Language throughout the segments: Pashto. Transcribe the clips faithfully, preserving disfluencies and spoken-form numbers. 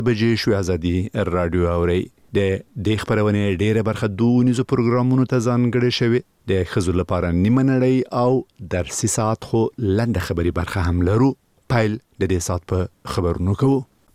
بجې شو ازادي رادیو اوري د د خبرونه ډیره برخه دونیزو پروګرامونو ته ځانګړې شوی د خزو لپاره نیمه نړۍ او درسي ساعت خو لنډه خبري برخه هم لرو. پایل د دې ساعت په خبرونو کوو.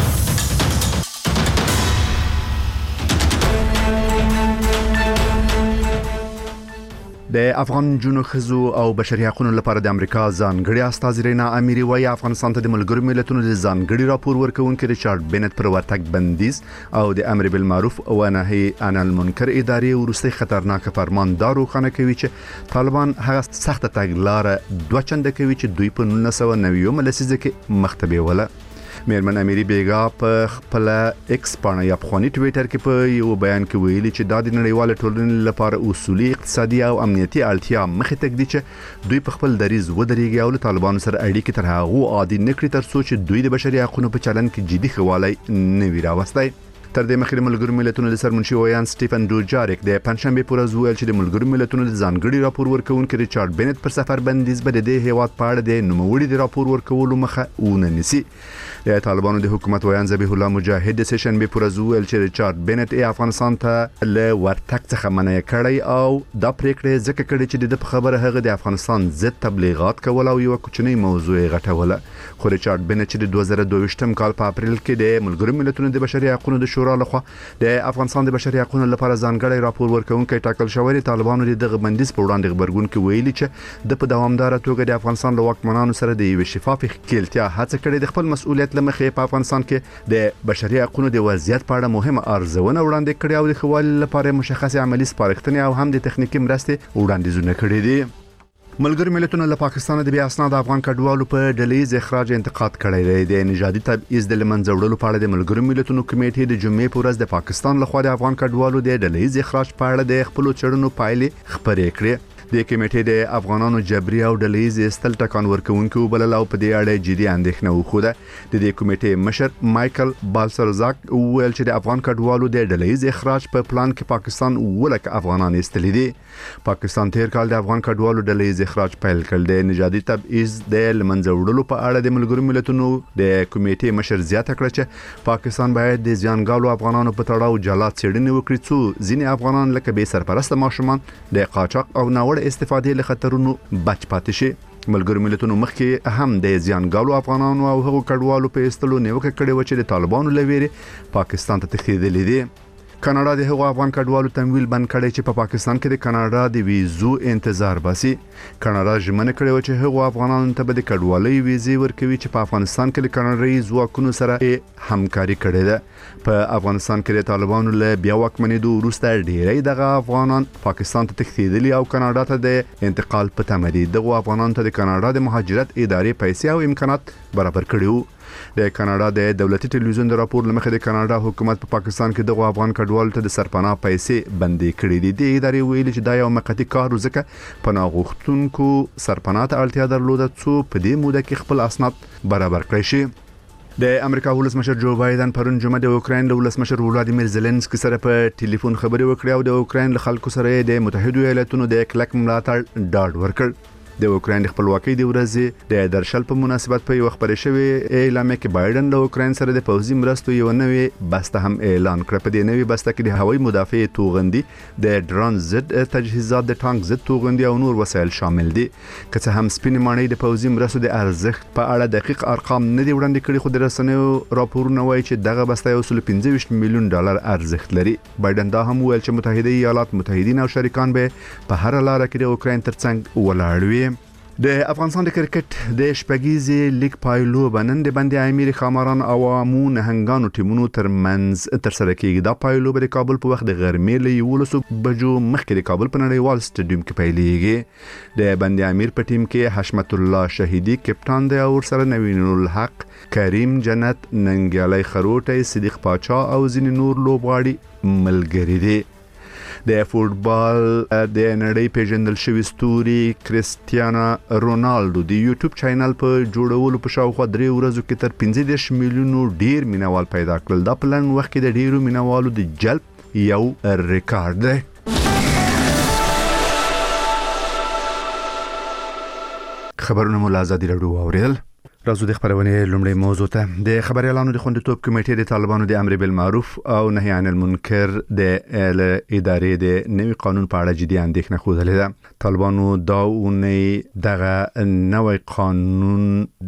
د افغان جنو خزو او بشري حقوقو لپاره د امریکا ځانګړي استاذ رینا اميري وايي افغانستان ته د ملګرو ملتونو د ځانګړي راپور ورکونکي ریچارډ بنت پر ورتګ بندیز او د امر بالمعروف او نهي عن المنکر ادارې ورستي خطرناک فرمان دارو خانه کوي چې طالبان هغه سخت تګلارې دوه چنده کوي چې دوی په نولس سوه نوي ملسیزه کې مختبه وله. میرمن اميري بیگا په خپل ایکس باندې یا په خونی ټوئیټر کې په یو بیان کې ویلي چې د نړیوال ټولنې لپاره اصولي اقتصادي او امنیتي اړتیا مخې ته ګډي چې دوی په خپل دریز ودرېږي او له طالبانو سره اړیکې تر هغه عادي نکړي تر څو چې دوی د بشري حقوقو په چلن کې جدي خواله نه وي راوستي. تر دې مخکې ملګرو ملتونو د سرمنشي ویان سټيفن دوجاریک د پنځشنبه پر ورځ ویل چې د ملګرو ملتونو د ځانګړي راپور ورکونکي ریچارډ بنت پر سفر بندیز به د هیواد په اړه د نوموړي د راپور ورکولو مخه ونه نیسي. د طالبانو د حکومت ویان ذبیح الله مجاهد د سشنبه پر ورځ ویل چې ریچارډ بنت ای افغانستان ته له ورتګ څخه منع کړی او دا پریکړه ځکه کړې چې د خبره هغه د افغانستان ضد تبلیغات کول او یو کوچنی موضوع غټوله. خو ریچارډ بنت چې د دوه زره دوه ویشتم کال په اپریل کې د ملګرو ملتونو د بشري حقوقو د شورا لخوا د افغانستان د بشري حقوقو لپاره ځانګړی راپور ورکونکي ټاکل شوی طالبانو دغه بندیز په وړاندې خبرګون کې ویلي چې د په دوامدار توګه د افغانستان له واکمنانو سره د یو شفاف ښکېلتیا هڅه کړې د خپل مسؤلیت لمخې په افغانستان کې د بشري حقوقو د وضعیت په اړه مهمه ارزونه وړاندې کړې او د خوالي لپاره مشخصه عملی سپارښتنې او هم د تخنیکی مرستې وړاندیزونه کړې دي. ملګرو ملتونو له پاکستان د بیا اسناد افغان کډوالو په ډلهیز اخراج انتقاد کړی دی. د نژادي تبعیض د لمنځه وړلو په اړه د ملګرو ملتونو کمیټې د جمعې په ورځ د پاکستان لخوا د افغان کډوالو د ډلهیز اخراج په اړه د خپل چړنو پایلې خبرې کړې. د کمیټې د افغانانو جبري او ډلهیز استل ټکان ورکوونکو بلل او په دې اړه جدي اندېښنه وخوده. د دې کمیټې مشر مايكل بالسرزاک ویل چې د افغان کډوالو د ډلهیز اخراج په پلان کې پاکستان ولک افغانان استلې دي. پاکستان تیر کال د افغان کډوالو ډلهیز اخراج پیل کړ. د نژادي تبعیض د لمنځه وړلو په اړه د ملګرو ملتونو د کمیټې مشر زیاته کړ چې پاکستان باید د ځانګړو افغانانو په تړاو جلا څېړنې وکړي څو ځینې افغانان لکه به سرپرست ماشومان د قاچاق او ناوړه استفادې له خطرونو بچ پاتې شي. ملګرو ملتونو مخکې هم د ځانګړو افغانانو او هغو کډوالو په استلو نیوکه کړې و چې د طالبانو لویري پاکستان ته تښتېدلې دي. کاناډا د هغو افغان کډوالو تمویل بند کړی چې په پا پاکستان کې د کاناډا د ویزو انتظار باسي. کاناډا ژمنه کړې و چې هغو افغانانو ته به د کډوالۍ ویزې ورکوي چې په افغانستان کې د کاناډایي ځواکونو سره همکاري کړې ده. په افغانستان کې د طالبانو له بیا واکمنېدو وروسته ډېری دغه افغانان پاکستان ته تښتېدلي او کاناډا ته د انتقال په تمه دي. دغه افغانانو ته د کاناډا د مهاجرت ادارې پیسې او امکانات برابر کړي وو. د کاناډا د دولتي ټلویزیون د راپور لمخې د کاناډا حکومت په پاکستان کې دغه افغان کډوالو ته د سرپناه پیسې بندي کړې دي. د ادارې ویلي چې دا یو موقتي کار ځکه پناه غوښتونکو سرپناه ته اړتیا درلوده څو په دې موده کې خپل اسناد برابر کړي شي. د امریکا ولسمشر جو بایدن پرون جمعه د اوکراین له ولسمشر ولادیمیر زيلنسکي سره په ټلیفون خبرې وکړې او د اوکراین له خلکو سره د متحده ایالاتونو د کلک ملاتړ ډاډ ورکړ. د اوکراین د خپلواکۍ د ورځې د درشل په مناسبت په یو خبرې شوی اعلامیه کې بایدن له اوکراین سره د پوځي مرستو یو نوې بسته هم اعلان کړ. په دې نوې بسته کې د هوایي مدافع توغندي، د ډرون ضد تجهیزات، د ټانک ضد توغندي او نور وسایل شامل دي. که څه هم سپین ماڼۍ د پوځي مرستو د ارزښت په اړه دقیق ارقام نه دي وړاندې کړي، خو د رسنیو راپورونه وایي چې دغه بسته یو سل پنځه ویشت میلیون ډالر ارزښت لري. بایدن دا هم ویل چې متحده ایالات متحدین او شریکان به په هر لار کې د اوکراین ترڅنګ ولاړ وي. د افغانستان د کرکټ د شپږیزې لیګ پایلوبه نن د بندي امیر خامران او عوامو نهنګانو ټیمونو ترمنځ ترسره کیږي. دا پایلوبه د کابل په وخت د غرمې له یولسو بجو مخکې د کابل په نړیوال سټیډیوم کې پیلېږي. د بندي امیر په ټیم کې حشمت الله شهیدی کپټان دی او سره نوین الحق، کریم جنت، ننګیالی خروټی، صدیق پاچا او ځینې نور لوبغاړي ملګري دي. د فوټبال د نړۍ پیژندل شوی ستوري کریستیانو رونالډو د یوټیوب چینل په جوړولو په شاوخوا درې ورځو کې تر پنځه دېرش میلیونو ډیر مینوال پیدا کړل. دا په لنډ وخت کې د ډیرو مینوالو د جلب یو ریکارډ دی. خبرونه مو له ازادي راډیو اوریدل. راځو د خبرونې لومړی موضوع ته. د خبريالانو د خوندیتوب کمیټې د طالبانو د امر بالمعروف او نهي عن المنکر د ادارې د نوي قانون په اړه جدي اندېښنه خوده ده. طالبانو دا اونۍ دغه نوې قانون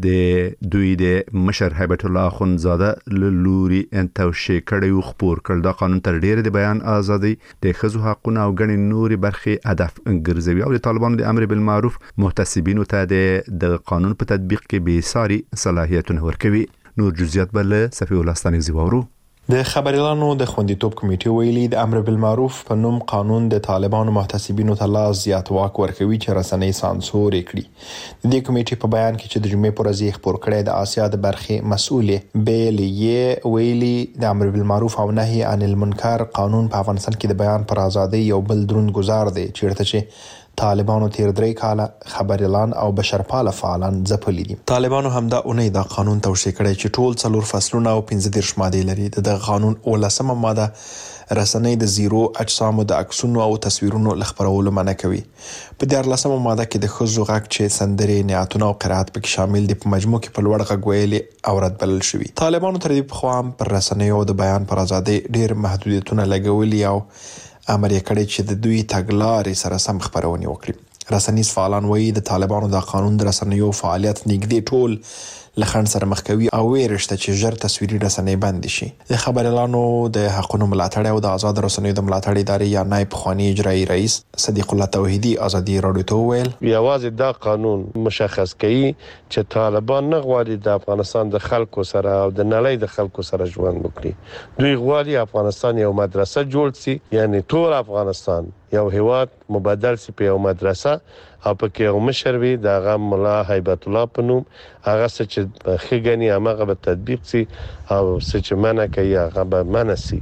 د دوی د مشر هیبت الله اخوندزاده لوري توشیح کړی خبر کړ. دا قانون تر ډیره د بیان ازادي د ښځو حقوقونه او ګڼې نورې برخې هدف ګرځوي او د طالبانو د امر بالمعروف محتسبینو ته د قانون په تطبیق کې به صلاحیتونه ورکوي. نور جزئیات بل صفی الله ستانګزی وورو. د خبريالانو د خوندیتوب کمیټې ویلي د امر بالمعروف په نوم قانون د طالبانو محتسبینو ته لا زیات واک ورکوي چې رسنۍ سانسور کړي. د دې کمیټې په بیان کې چې د جمعې پر ورځ خبر کړی د آسیا د برخې مسؤلې بیلې ویلي د امر بالمعروف او نهي عن المنکر قانون په افغانستان کې د بیان پر ازادۍ یو بل دروند گزار دی چیرته چې طالبانو تیر درې کاله خبريالان او بشرپاله فعالان ځپلي دي. طالبانو هم دا اونۍ دا قانون توشیح کړی چې ټول څلور فصلونه او پنځه دیرش مادې لري. د قانون اولسمه ماده رسنۍ د زیرو اجسامو د عکسونو او تصویرونو لخبرولو منع کوي. په دیارلسمه ماده کې د ښځو غږ چې سندرې، نعتونه او قرائت پکې شامل دي په مجموع کې په لوړ غږ ویلي او رد بلل شوي. طالبانو تر دې پخوا هم پر رسنۍ او د بیان پر ازادۍ ډېر محدودیتونه لګولي او امر یې کړی چې د دوی تګلارې سره سم خبرونه وکړي. رسنیز فعالان وایي د طالبانو د قانون د رسنیو فعالیت نږدې ټول لخن سره مخ کوي او ویرشته چې ژر تصویري رسنۍ بند شي. د خبريالانو د حقوقو ملاتړ او د آزاد رسنیو د ملاتړ ادارې یا نائب خوانی اجرایی رئیس صدیق الله توحیدی ازادي رادیو ته ویل یوازې دا قانون مشخص کوي چې طالبان نه غواړي د افغانستان د خلکو سره او د نړۍ د خلکو سره ژوند وکړي. دوی غواړي افغانستان یو مدرسه جوړ شي، یعنی ټول افغانستان یو هیواد مبادل شي په یو مدرسه او پکې یو مشر وي د غم مولا هیبت الله په نوم. هغه څه چې خګنی هغه به تطبیق شي او څه چې منع کوي هغه به منع شي.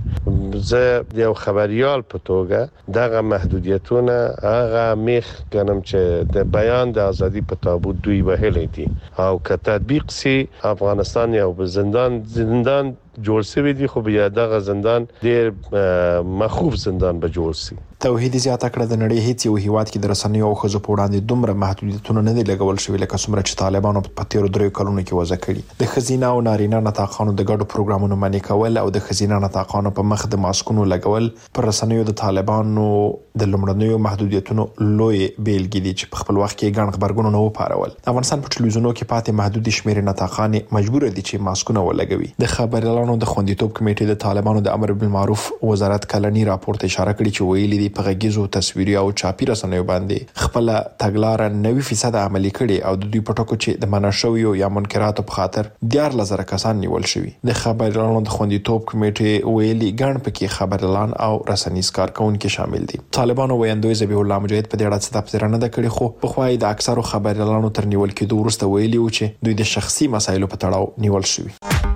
زه یو خبريال په توګه دغه محدودیتونه هغه میخ کنم چې د بیان د ازادي په تابوت دوی وهلې دي او که تطبیق شي افغانستان یو زندان زندان جوړ شوی دی، خو بیا دغه زندان ډیر مخوف زندان به جوړ شي. توحید زیاته کړه د نړۍ هیڅ یو هیواد کې د رسنیو او ښځو په وړاندې دومره محدودیتونه نه دي لګول شوي لکه څومره چې طالبانو په تیرو دریو کلونو کې وضع کړي. د ښځینه او نارینه نطاقانو د ګډو پروګرامونو منع کول او د ښځینه نطاقانو په مخ د ماسکونو لګول پر رسنیو د طالبانو د لومړنیو محدودیتونو لوی بیلګې دي چې په خپل وخت کې ګڼ خبرګونونه نه وپارول. افغانستان په ټلویزیونونو کې پاتې محدود شمیر نطاقان مجبور دي چې ماسکونه ولګوي. د خبريالانو د خوندیتوب کمیټې د طالبانو د امر بالمعروف وزارت کلنی راپور ته اشاره کړې چې ویلي دي په غږیزو تصویري او چاپی رسنیو باندې خپل تګلارې نوي فیصد عملي کړي او د دوی په ټکو چې د منع شویو یا منکراتو په خاطر دیار لزر کسان نیول شوي. د خبريالانو د خوندیتوب کمیټې ویلي ګڼ پکې خبريالان او رسنیز کارکونکو شامل دي. طالبانو ویاندوی ذبیح الله مجاهد په دې اړه څه تفسیر نه کړی، خو په خوای د اکثرو خبريالانو تر نیول کېدو وروسته ویلي و چې دوی د شخصي مسایلو په تړاو نیول شوي.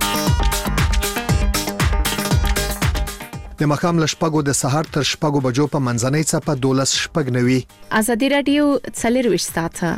د مخام لشپګو د سحر تر شپګو بجو په منځنۍ څپه دولس شپګ نوي. ازادي رادیو څلور ساعته.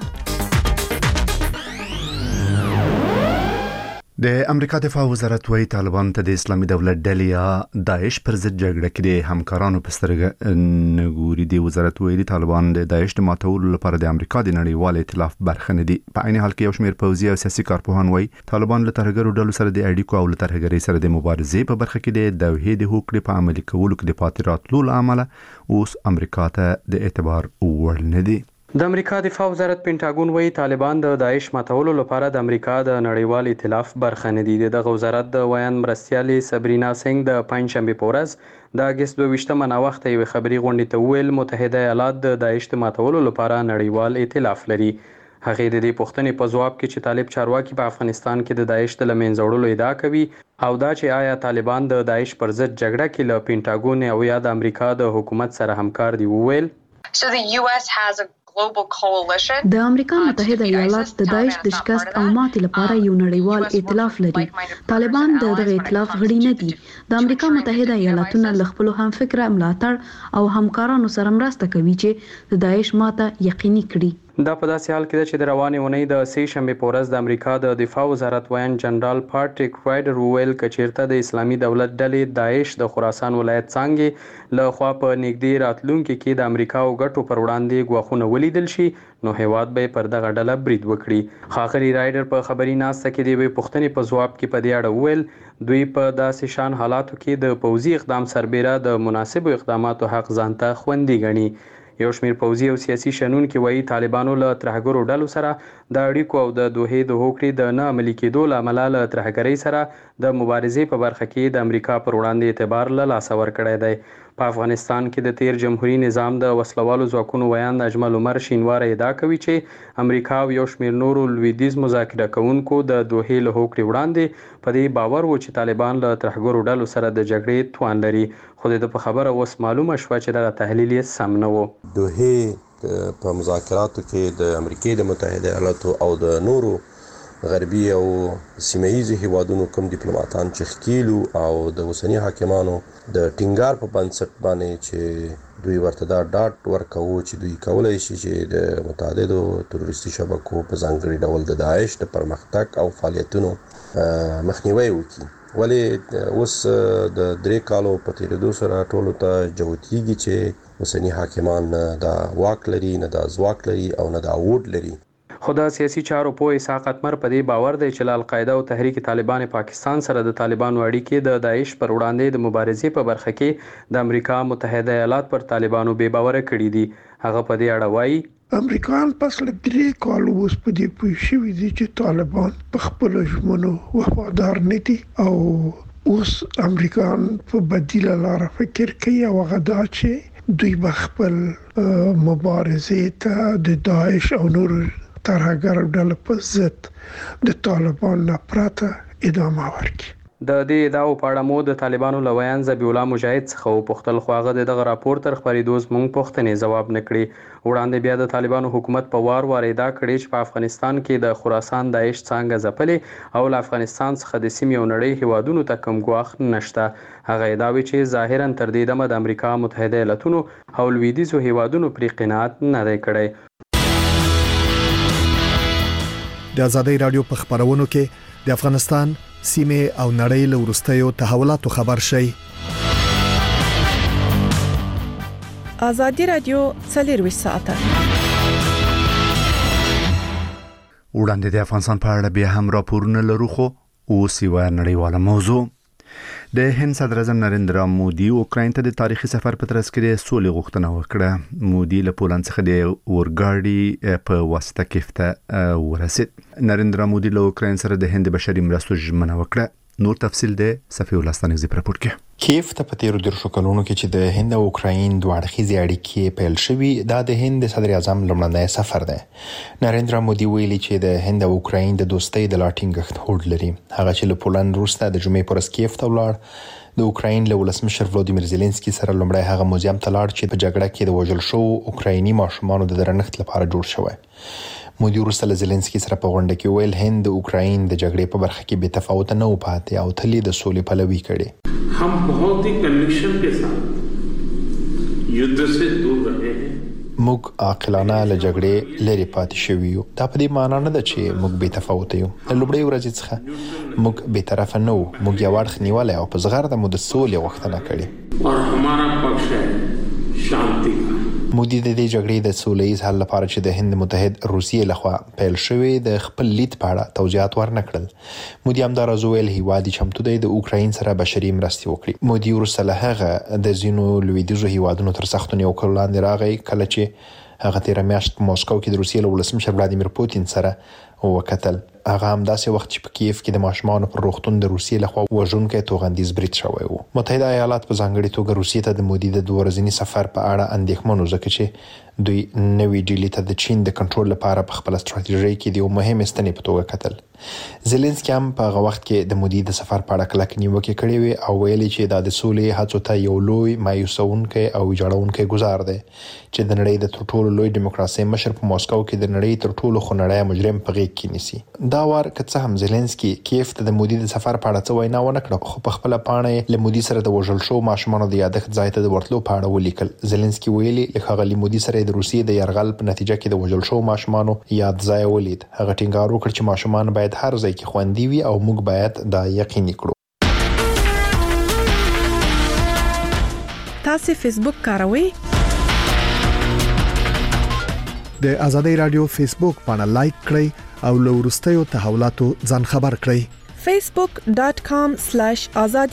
د امریکا دفاع وزارت وايي طالبان ته د اسلامي دولت ډلې یا داعش پر ضد جګړه کې د همکارانو په سترګه نګوري. د وزارت وايي طالبان د داعش د ماتولو لپاره د امریکا د نړیوال ائتلاف برخه نه دي. په عین حال کې یو شمېر پوځي او سیاسي کارپوهان وايي طالبان له ترهګرو ډلو سره د اړیکو او له ترهګرۍ سره د مبارزې په برخه کې د دوحې د هوکړې په عملي کولو کې د پاتې راتلو له امله اوس امریکا ته د اعتبار وړ نه دي. د امریکا دفاع وزارت پینټاګون وایي طالبان د داعش ماتولو لپاره د امریکا د نړیوال ائتلاف برخه نه دي. دغه وزارت د ویان مرستیالې صبرینا سنگ د پنځشنبه په ورځ د اگست دوه ویشتمه ناوخته یو خبري غونډې ته ویل متحده ایالات د داعش د ماتولو لپاره نړیوال ائتلاف لري. هغه د دې پوښتنې په ځواب کې چې طالب چارواکي په افغانستان کې د داعش د لمنځه وړلو ادعا کوي او دا چې آیا طالبان د داعش پر ضد جګړه کې له پینټاګون او یا د امریکا د حکومت سره همکار دي وویل. So the U S has a د امریکا متحده ایالات د داعش د شکست او ماتې لپاره یو نړیوال ائتلاف لري. طالبان د دغه ائتلاف غړي نه دي. د امریکا متحده ایالاتونو له خپل همفکره ملاتړ او همکارانو سره مرسته کوي چې د داعش ماته یقیني کړي. دا په داسې حال کې ده چې د روانې اونۍ د سې شنبې په ورځ د امریکا د دفاع وزارت ویان جنرال پاټریک رایډر وویل که چیرته د اسلامي دولت ډلې داعش د خراسان ولایت څانګې له خوا په نږدې راتلونکي کې د امریکا او ګټو پر وړاندې ګواښونه ولیدل شي نو هیواد به پر دغه ډله برید وکړي. ښاغلي رایډر په خبري ناسته کې د یوې پوښتنې په ځواب کې په دې اړه وویل دوی په داسې شان حالاتو کې د پوځي اقدام سربیره د مناسبو اقداماتو حق ځانته خوندي ګڼي. یو شمیر پوځي او سیاسي شنونکي وایي طالبانو له ترهګرو ډلو سره د اړیکو او د دوحې د هوکړې د نه عملي کېدو له امله له ترهګرۍ سره د مبارزې په برخه کې د امریکا پر وړاندې اعتبار له لاسه ورکړی دی. په افغانستان کې د تیر جمهوریت نظام د وسلوالو ځواکونو ویاند اجمل عمر شینواره ادعا کوي چې امریکا او یو شمیر نورو لویدیځ مذاکره کوونکو د دوحې له هوکړې وړاندې په دې باور و چې طالبان له ترهګرو ډلو سره د جګړې توان لري خو د په خبره اوس معلومه شوه چې دغه تحلیل یې سم نه و. دوحې په مذاکراتو کې د امریکا د متحده ایالاتو او د نورو غربي او سیمه ییزو هیوادونو کوم ډیپلوماټان چې ښکیلو او د اوسني حاکمانو د ټینګار په بنسټ باندې چې دوی ورته دا ډاټ ورکوي چې دوی کولای شي چې د متعددو تروریستي شبکو په ځانګړي ډول د داعش د پرمختګ او فعالیتونو مخنیوي وکړي. ولې اوس د درې کالو په تیریدو سره ټولو ته جوتیږي چې اوسني حاکمان نه دا واک لري نه دا ځواک لري او نه دا ووټ لري. خو د سیاسي چارو پوه اسحاق اتمر په دې باور دی چې القاعده او تحریک طالبان پاکستان سره د طالبانو اړیکې د داعش پر وړاندې د مبارزې په برخه کې د امریکا متحده ایالات پر طالبانو بې باوره کړي دي. هغه په دې اړه وایي امریکایان پس له درې کالو اوس په دې پوه شوي دي چې طالبان په خپلو ژمنو وفادار نه دي او اوس امریکایان په بدیله لاره فکر کوي او هغه دا چې دوی به خپل مبارزې ته د داعش او نور ترهګر ډلو په ضد د طالبان نه پرته ادامه ورکړي. د دې ادعاو په اړه مو د طالبانو له ویان ذبیح الله مجاهد څخه وپوښتل خو هغه دغه راپور تر خپرېدو زموږ پوښتنې ځواب نه کړي. وړاندې بیا د طالبانو حکومت په وار وار ادعا کړې چې په افغانستان کې د خراسان داعش څانګه ځپلې او له افغانستان څخه د سیمې او نړۍ هیوادونو ته کوم ګواښ نشته. هغه ادعاوې چې ظاهرا تر دې دمه د امریکا متحده ایالاتونو او لویدیځو هیوادونو پرې قناعت نه دی کړی. د آزادۍ رادیو په خبرونو کې د افغانستان سیمه او نړۍ له وروستیو تحولاتو خبر شي. آزادۍ رادیو څلور ساعته وړاندې د افغانستان په اړه بیا هم راپورونه لرو خو اوس یو نړیواله موضوع. د هند صدر اعظم نریندرا مودي اوکراین ته د تاریخي سفر په ترڅ کې د سولې غوښتنه وکړه. مودي له پولند څخه د اورګاډي په واسطه کیف ته ورسید. نریندرا مودي له اوکراین سره د هند بشري مرستو ژمنه وکړه. نور تفصیل د صفی الله ستانګزی پر راپور کې. کیف ته په تیرو درشو کلونو کې چې د هند او اوکراین دوه اړخیزې اړیکې پیل شوي دا د هند صدر اعظم لومړنی سفر دی. نریندرا مودي ویلي چې د هند او اوکراین د دوستۍ د لا ټینګښت هوډ لري. هغه چې له پولند وروسته د جمعې پر ورځ کیف ته ولاړ د اوکراین له ولسمشر ولادیمیر زيلنسکي سره لومړی هغه موزیم ته لاړ چې په جګړه کې د وژل شوو اوکرایني ماشومانو د درنښت لپاره جوړ شوی. مودي وروسته له زيلنسکي سره په غونډه کې ویل هند د اوکراین د جګړې په برخه کې بې تفاوت نه و پاتې او تل د سولې پلوي کړي. هم بہت ہی کنوکشن کے ساتھ یوද්ධ سے دور رہے ہیں. موږ عاقلانه له جګړې لري پاتې شوي یو. دا په دې معنی نه ده چې موږ بې تفاوت یو. له لومړۍ ورځې څخه موږ بې طرفه نه وو. موږ یو اړخ نیولی او په زغرده مو د سولې غوښتنه کړې. اور ہمارا پکش ہے شانتی کا. مودي د دې جګړې د سولهییز حل لپاره چې د هند متحد روسیې لخوا پیل شوی د خپل لید په اړه توضیحات ورنکړل. مودي همداراز ویل هیواد چمتو دی د اوکراین سره بشري مرستې وکړي. مودي وروسته له هغه د ځینو لویدیځو هیوادونو تر سختو نیوکو لاندې راغی کله چې هغه تیر میاشت په موسکو کې د روسیې له ولسمشر ولادیمیر پوتین سره وکتل. هغه هم داسې وخت چې په کیف کې د ماشومانو پر روغتون د روسیې لخوا وژونکی توغندیز برید شوی و. متحده ایالات په ځانګړي توګه روسیې ته د مودي د دوه ورځني سفر په اړه اندېښمن و ځکه چې دوی نوې ډیلي ته د چین د کنټرول لپاره په خپل ستراتیژۍ کې د یو مهم ستنې په توګه کتل. زيلنسکي هم په هغه وخت کې د مودي د سفر په اړه کلک نیوکه کړې وي او ویلي چې دا د سولې هڅو ته یو لوی مایوسونکي او جوړونکي گزار دی چې د نړۍ د تر ټولو لوی دیموکراسي مشر په موسکو کې د نړۍ تر ټولو خنړی مجرم په غېږ کې نیسي. دا وار که څه هم زيلنسکي کیف ته د مودي د سفر په اړه څه وینا ونه کړه، خو په خپل پاڼه له مودي سره د وژل شو ماشومانو د یادښت ځای ته د ورتلو په اړه ولیکل. زيلنسکي ویلي لکه غلي مودي سره د روسیې د يرغل په نتیجه کې د وژل شو ماشومانو یاد ځای ولید. هغه ټینګار وکړ چې ماشومان باید هر ځای کې خوندي وي او موږ باید دا یقیني کړو. تاسو فیسبوک کاروئ؟ د آزادۍ رادیو فیسبوک باندې لایک کړئ او له وروستیو تحولاتو ځان خبر کړئ. facebook dot com slash azadi